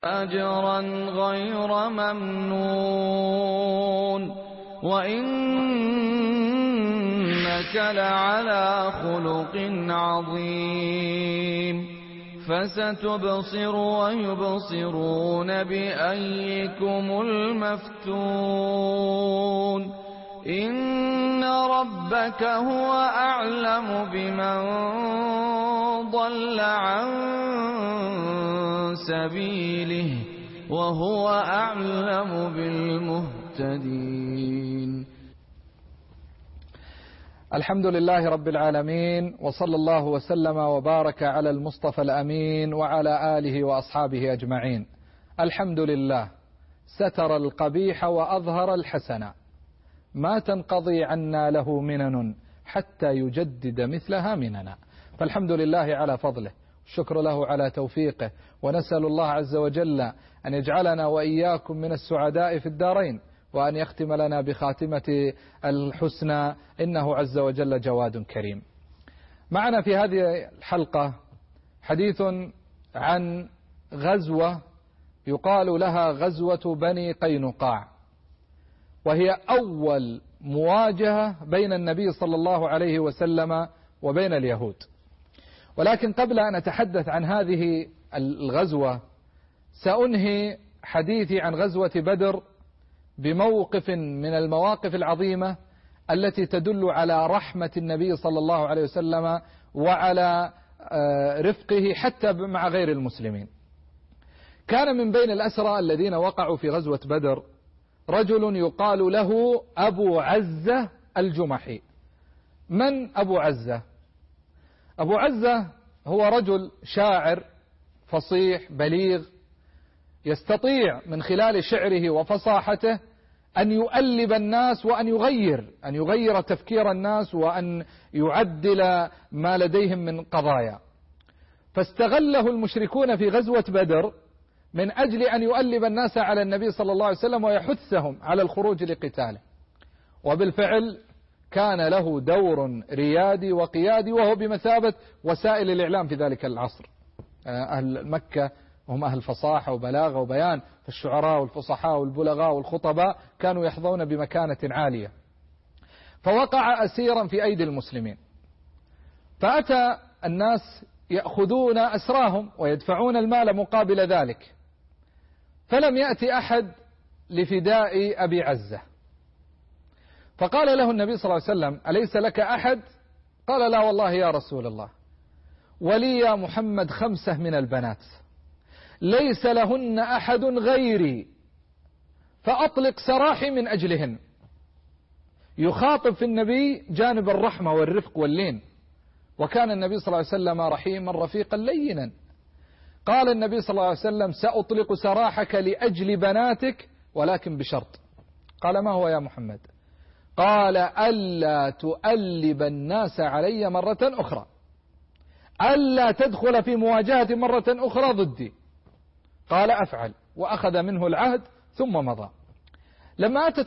أجرا غير ممنون وإنك لعلى خلق عظيم فستبصر ويبصرون بأيكم المفتون إن ربك هو أعلم بمن ضل عن سبيله وهو أعلم بالمهتدين. الحمد لله رب العالمين، وصلى الله وسلم وبارك على المصطفى الأمين وعلى آله وأصحابه أجمعين. الحمد لله ستر القبيح وأظهر الحسن، ما تنقضي عنا له منن حتى يجدد مثلها مننا. فالحمد لله على فضله، الشكر له على توفيقه، ونسأل الله عز وجل أن يجعلنا وإياكم من السعداء في الدارين، وأن يختم لنا بخاتمة الحسنى، إنه عز وجل جواد كريم. معنا في هذه الحلقة حديث عن غزوة يقال لها غزوة بني قينقاع، وهي أول مواجهة بين النبي صلى الله عليه وسلم وبين اليهود. ولكن قبل أن أتحدث عن هذه الغزوة سأنهي حديثي عن غزوة بدر بموقف من المواقف العظيمة التي تدل على رحمة النبي صلى الله عليه وسلم وعلى رفقه حتى مع غير المسلمين. كان من بين الأسرى الذين وقعوا في غزوة بدر رجل يقال له أبو عزة الجمحي. من أبو عزة؟ أبو عزة هو رجل شاعر فصيح بليغ، يستطيع من خلال شعره وفصاحته أن يؤلب الناس وأن يغير تفكير الناس وأن يعدل ما لديهم من قضايا. فاستغله المشركون في غزوة بدر من أجل أن يؤلب الناس على النبي صلى الله عليه وسلم ويحثهم على الخروج لقتاله. وبالفعل كان له دور ريادي وقيادي، وهو بمثابة وسائل الإعلام في ذلك العصر. أهل مكة هم أهل فصاحة وبلاغة وبيان، فالشعراء والفصحاء والبلغاء والخطباء كانوا يحظون بمكانة عالية. فوقع أسيرا في أيدي المسلمين، فأتى الناس يأخذون أسراهم ويدفعون المال مقابل ذلك، فلم يأتي أحد لفداء أبي عزة. فقال له النبي صلى الله عليه وسلم: أليس لك أحد؟ قال: لا والله يا رسول الله، ولي يا محمد 5 من البنات ليس لهن أحد غيري، فأطلق سراحي من أجلهن. يخاطب في النبي جانب الرحمة والرفق واللين، وكان النبي صلى الله عليه وسلم رحيما رفيقا لينا. قال النبي صلى الله عليه وسلم: سأطلق سراحك لأجل بناتك، ولكن بشرط. قال: ما هو يا محمد؟ قال: ألا تؤلب الناس علي مرة أخرى، ألا تدخل في مواجهة مرة أخرى ضدي. قال: أفعل. وأخذ منه العهد ثم مضى. لما أتت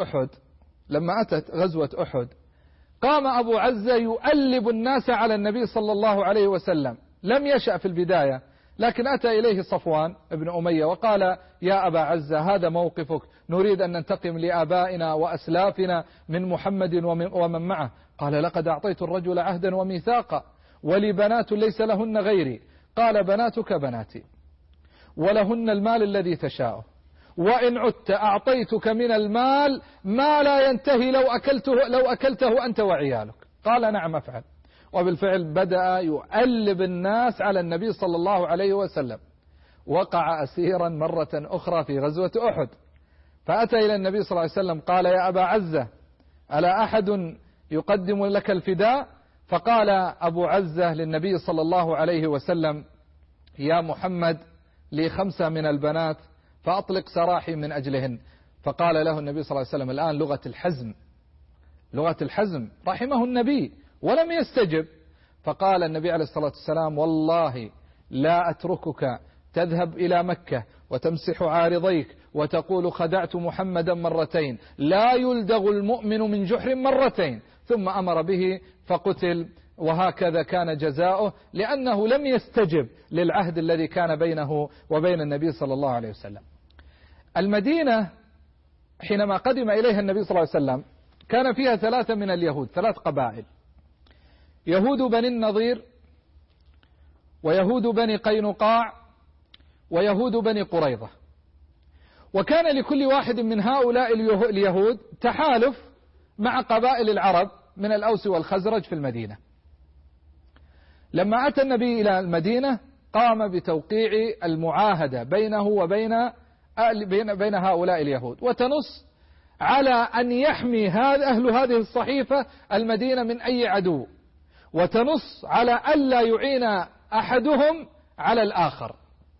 غزوة أحد قام أبو عزة يؤلب الناس على النبي صلى الله عليه وسلم. لم يشأ في البداية، لكن أتى إليه صفوان ابن أمية وقال: يا أبا عزة، هذا موقفك، نريد أن ننتقم لآبائنا وأسلافنا من محمد ومن معه. قال: لقد أعطيت الرجل عهدا وميثاقا، ولي بنات ليس لهن غيري. قال: بناتك بناتي، ولهن المال الذي تشاءه، وإن عدت أعطيتك من المال ما لا ينتهي لو أكلته أنت وعيالك. قال: نعم أفعل. وبالفعل بدأ يؤلب الناس على النبي صلى الله عليه وسلم. وقع أسيرا مرة أخرى في غزوة أحد، فأتى إلى النبي صلى الله عليه وسلم قال: يا أبا عزة، ألا أحد يقدم لك الفداء؟ فقال أبو عزة للنبي صلى الله عليه وسلم: يا محمد، لي 5 من البنات، فأطلق سراحي من أجلهن. فقال له النبي صلى الله عليه وسلم: الآن لغة الحزم رحمه النبي، ولم يستجب. فقال النبي عليه الصلاة والسلام: والله لا أتركك تذهب إلى مكة وتمسح عارضيك وتقول خدعت محمدا مرتين، لا يلدغ المؤمن من جحر مرتين. ثم أمر به فقتل وهكذا كان جزاؤه، لأنه لم يستجب للعهد الذي كان بينه وبين النبي صلى الله عليه وسلم. المدينة حينما قدم إليها النبي صلى الله عليه وسلم كان فيها 3 من اليهود، 3 قبائل: يهود بني النضير، ويهود بني قينقاع، ويهود بني قريظة. وكان لكل واحد من هؤلاء اليهود تحالف مع قبائل العرب من الأوس والخزرج في المدينة. لما أتى النبي إلى المدينة قام بتوقيع المعاهدة بينه وبين بين هؤلاء اليهود، وتنص على أن يحمي أهل هذه الصحيفة المدينة من أي عدو، وتنص على ألا يعين أحدهم على الآخر.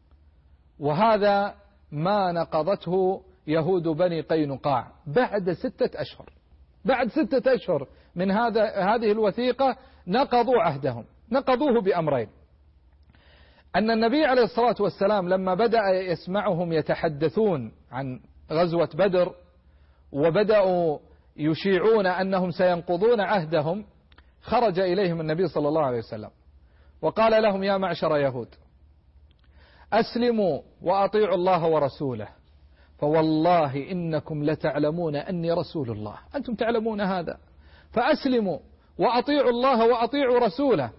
وهذا ما نقضته يهود بني قينقاع بعد 6 أشهر. بعد 6 أشهر من هذه الوثيقة نقضوا عهدهم. نقضوه بأمرين: أن النبي عليه الصلاة والسلام لما بدأ يسمعهم يتحدثون عن غزوة بدر وبدأوا يشيعون أنهم سينقضون عهدهم، خرج إليهم النبي صلى الله عليه وسلم وقال لهم: يا معشر يهود، أسلموا وأطيعوا الله ورسوله، فوالله إنكم لتعلمون أني رسول الله، أنتم تعلمون هذا، فأسلموا وأطيعوا الله وأطيعوا رسوله،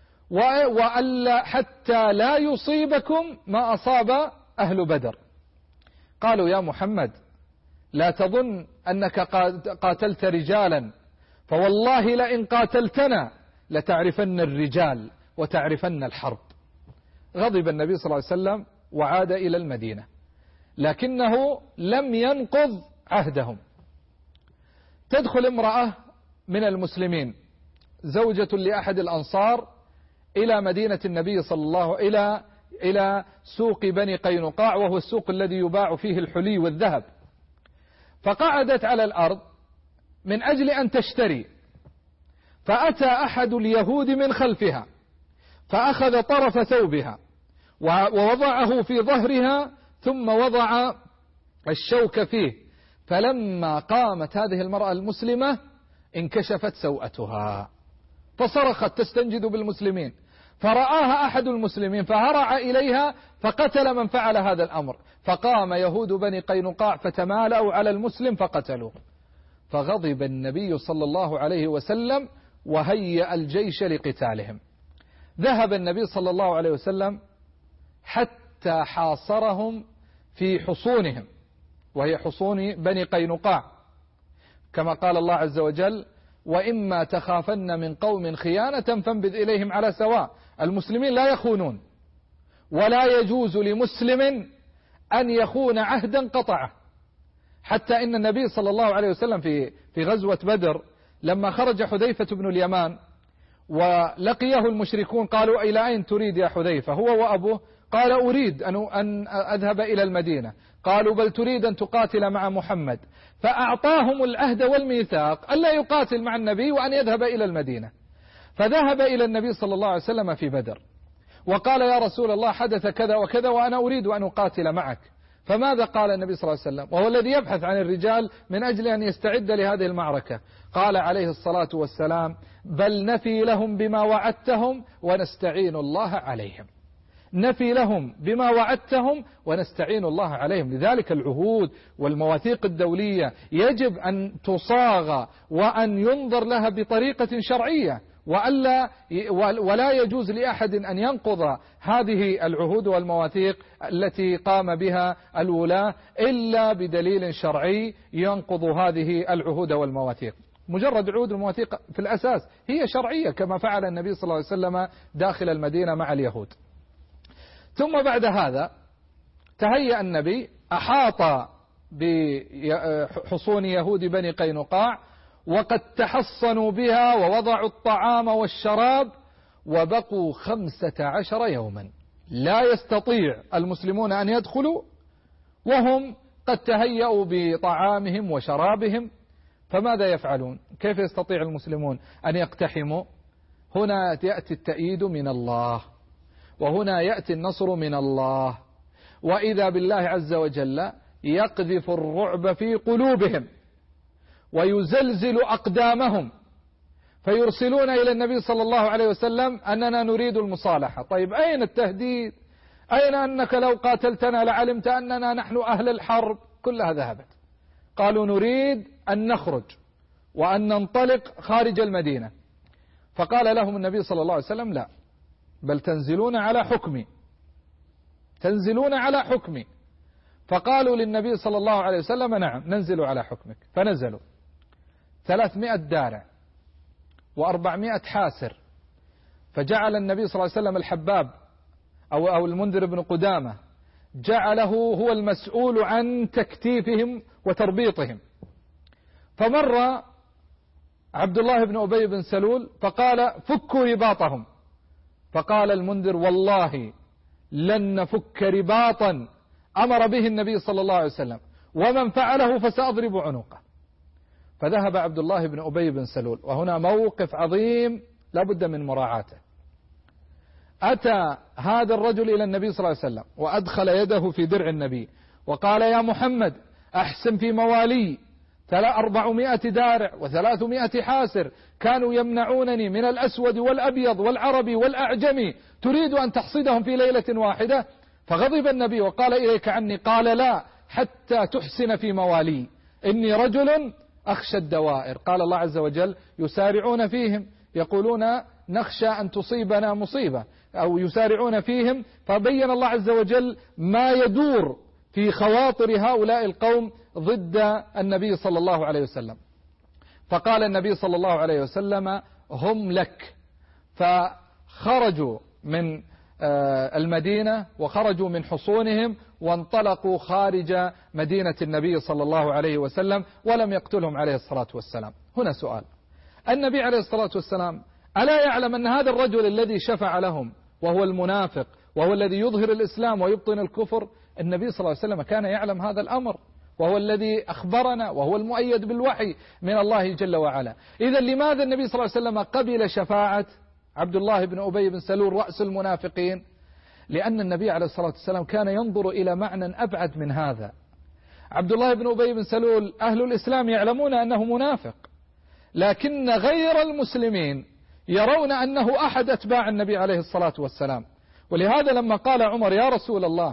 وألا حتى لا يصيبكم ما أصاب أهل بدر. قالوا: يا محمد، لا تظن أنك قاتلت رجالا، فوالله لئن قاتلتنا لتعرفن الرجال وتعرفن الحرب. غضب النبي صلى الله عليه وسلم وعاد إلى المدينة، لكنه لم ينقض عهدهم. تدخل امرأة من المسلمين زوجة لأحد الأنصار إلى مدينة النبي صلى الله إلى سوق بني قينقاع، وهو السوق الذي يباع فيه الحلي والذهب، فقعدت على الأرض من أجل أن تشتري، فأتى أحد اليهود من خلفها فأخذ طرف ثوبها ووضعه في ظهرها ثم وضع الشوك فيه، فلما قامت هذه المرأة المسلمة انكشفت سوءتها فصرخت تستنجد بالمسلمين، فرآها أحد المسلمين فهرع إليها فقتل من فعل هذا الأمر، فقام يهود بني قينقاع فتمالأوا على المسلم فقتلوه. فغضب النبي صلى الله عليه وسلم وهيأ الجيش لقتالهم. ذهب النبي صلى الله عليه وسلم حتى حاصرهم في حصونهم، وهي حصون بني قينقاع، كما قال الله عز وجل: وإما تخافن من قوم خيانة فانبذ إليهم على سواء. المسلمين لا يخونون، ولا يجوز لمسلم أن يخون عهدا قطعه. حتى إن النبي صلى الله عليه وسلم في غزوة بدر لما خرج حذيفة بن اليمان ولقيه المشركون قالوا: إلى أين تريد يا حذيفة؟ هو وأبوه. قال: أريد أن أذهب إلى المدينة. قالوا: بل تريد أن تقاتل مع محمد. فأعطاهم العهد والميثاق ألا يقاتل مع النبي وأن يذهب إلى المدينة. فذهب إلى النبي صلى الله عليه وسلم في بدر وقال: يا رسول الله، حدث كذا وكذا وأنا أريد أن أقاتل معك. فماذا قال النبي صلى الله عليه وسلم وهو الذي يبحث عن الرجال من أجل أن يستعد لهذه المعركة؟ قال عليه الصلاة والسلام: بل نفي لهم بما وعدتهم ونستعين الله عليهم. نفي لهم بما وعدتهم ونستعين الله عليهم. لذلك العهود والمواثيق الدولية يجب أن تصاغ وأن ينظر لها بطريقة شرعية، ولا يجوز لأحد أن ينقض هذه العهود والمواثيق التي قام بها الولاة إلا بدليل شرعي ينقض هذه العهود والمواثيق. مجرد عهود المواثيق في الأساس هي شرعية، كما فعل النبي صلى الله عليه وسلم داخل المدينة مع اليهود. ثم بعد هذا تهيأ النبي، أحاط بحصون يهود بني قينقاع وقد تحصنوا بها ووضعوا الطعام والشراب، وبقوا 15 يوما لا يستطيع المسلمون أن يدخلوا وهم قد تهيأوا بطعامهم وشرابهم. فماذا يفعلون؟ كيف يستطيع المسلمون أن يقتحموا؟ هنا يأتي التأييد من الله، وهنا يأتي النصر من الله، وإذا بالله عز وجل يقذف الرعب في قلوبهم ويزلزل أقدامهم، فيرسلون إلى النبي صلى الله عليه وسلم أننا نريد المصالحة. طيب أين التهديد؟ أين أنك لو قاتلتنا لعلمت أننا نحن أهل الحرب؟ كلها ذهبت. قالوا نريد أن نخرج وأن ننطلق خارج المدينة. فقال لهم النبي صلى الله عليه وسلم لا، بل تنزلون على حكمي، تنزلون على حكمي. فقالوا للنبي صلى الله عليه وسلم نعم ننزل على حكمك. فنزلوا 300 دارع و400 حاسر. فجعل النبي صلى الله عليه وسلم الحباب أو المنذر بن قدامة جعله هو المسؤول عن تكتيفهم وتربيطهم. فمر عبد الله بن أبي بن سلول فقال فكوا رباطهم. فقال المنذر والله لن نفك رباطا أمر به النبي صلى الله عليه وسلم، ومن فعله فسأضرب عنقه. فذهب عبد الله بن أبي بن سلول، وهنا موقف عظيم لا بد من مراعاته. أتى هذا الرجل إلى النبي صلى الله عليه وسلم وأدخل يده في درع النبي وقال يا محمد أحسن في موالي 400 دارع و300 حاسر كانوا يمنعونني من الأسود والأبيض والعربي والأعجمي، تريد أن تحصدهم في ليلة واحدة؟ فغضب النبي وقال إليك عني. قال لا حتى تحسن في موالي، إني رجل أخشى الدوائر. قال الله عز وجل يسارعون فيهم يقولون نخشى أن تصيبنا مصيبة، أو يسارعون فيهم. فبين الله عز وجل ما يدور في خواطر هؤلاء القوم ضد النبي صلى الله عليه وسلم. فقال النبي صلى الله عليه وسلم هم لك. فخرجوا من المدينة وخرجوا من حصونهم وانطلقوا خارج مدينة النبي صلى الله عليه وسلم، ولم يقتلهم عليه الصلاة والسلام. هنا سؤال، النبي عليه الصلاة والسلام ألا يعلم أن هذا الرجل الذي شفع لهم وهو المنافق وهو الذي يظهر الإسلام ويبطن الكفر، النبي صلى الله عليه وسلم كان يعلم هذا الأمر، وهو الذي أخبرنا وهو المؤيد بالوحي من الله جل وعلا. إذا لماذا النبي صلى الله عليه وسلم قبل شفاعة عبد الله بن أبي بن سلول رأس المنافقين؟ لأن النبي عليه الصلاة والسلام كان ينظر إلى معنى أبعد من هذا. عبد الله بن أبي بن سلول أهل الإسلام يعلمون أنه منافق، لكن غير المسلمين يرون أنه أحد أتباع النبي عليه الصلاة والسلام. ولهذا لما قال عمر يا رسول الله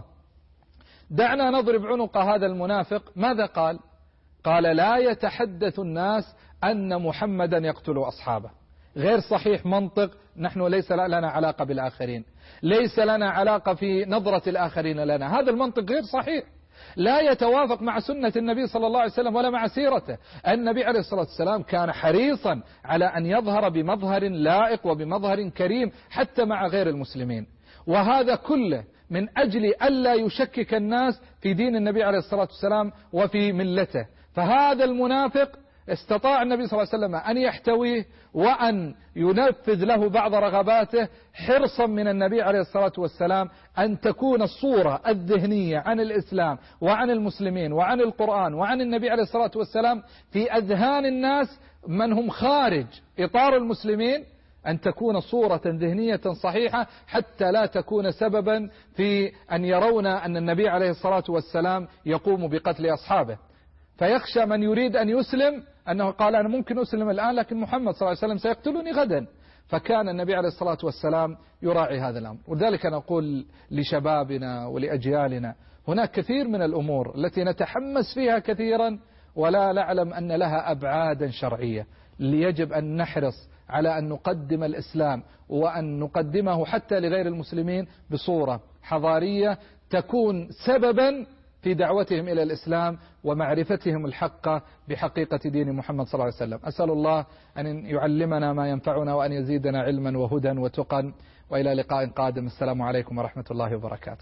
دعنا نضرب عنق هذا المنافق، ماذا قال؟ قال لا يتحدث الناس أن محمدا يقتل أصحابه. غير صحيح منطق، نحن ليس لنا علاقة بالآخرين، ليس لنا علاقة في نظرة الآخرين لنا، هذا المنطق غير صحيح، لا يتوافق مع سنة النبي صلى الله عليه وسلم ولا مع سيرته. النبي عليه الصلاة والسلام كان حريصا على أن يظهر بمظهر لائق وبمظهر كريم حتى مع غير المسلمين، وهذا كله من أجل ألا يشكك الناس في دين النبي عليه الصلاة والسلام وفي ملته. فهذا المنافق استطاع النبي صلى الله عليه وسلم أن يحتويه وأن ينفذ له بعض رغباته حرصا من النبي عليه الصلاة والسلام أن تكون الصورة الذهنية عن الإسلام وعن المسلمين وعن القرآن وعن النبي عليه الصلاة والسلام في أذهان الناس من هم خارج إطار المسلمين، أن تكون صورة ذهنية صحيحة حتى لا تكون سببا في أن يرون أن النبي عليه الصلاة والسلام يقوم بقتل أصحابه. فيخشى من يريد أن يسلم أنه قال أنا ممكن أسلم الآن لكن محمد صلى الله عليه وسلم سيقتلني غدا. فكان النبي عليه الصلاة والسلام يراعي هذا الأمر. وذلك نقول لشبابنا ولأجيالنا هناك كثير من الأمور التي نتحمس فيها كثيرا ولا نعلم أن لها أبعادا شرعية، يجب أن نحرص على أن نقدم الإسلام وأن نقدمه حتى لغير المسلمين بصورة حضارية تكون سببا في دعوتهم إلى الإسلام ومعرفتهم الحق بحقيقة دين محمد صلى الله عليه وسلم. أسأل الله أن يعلمنا ما ينفعنا وأن يزيدنا علما وهدى وتقى، وإلى لقاء قادم. السلام عليكم ورحمة الله وبركاته.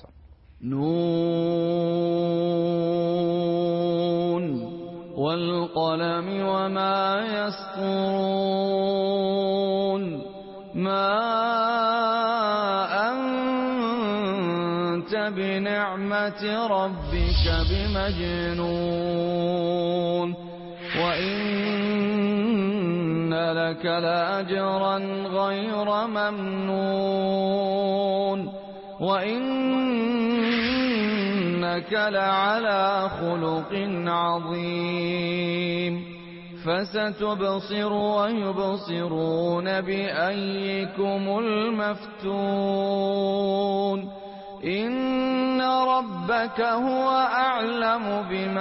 نون والقلم وما يسطرون ما أنت بنعمة ربك بمجنون وإن لك لأجرا غير ممنون وإنك لعلى خلق عظيم. فستبصر ويبصرون بأيكم المفتون إن ربك هو أعلم بمن